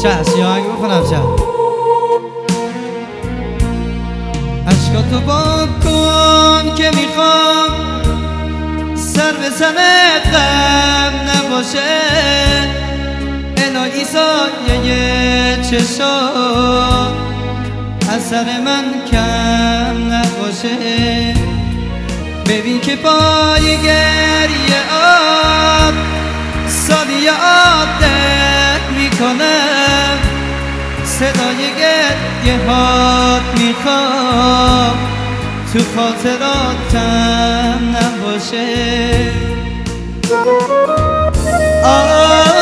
چشم یه آهنگ بخونم چشم. عشقاتو با کن که میخوام سر به سمت غم نباشه، الهی سایه چشات از سر من کم نباشه. ببین که پای گریه آب سالی عادت میکنم، صدای گریه هات میخوام تو خاطراتم نباشه.